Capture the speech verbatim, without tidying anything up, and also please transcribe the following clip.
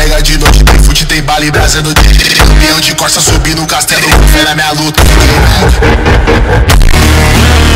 pega de noite, tem fute, tem bala e brasa no dia. Campeão de costa, subi no castelo, com fé na minha luta.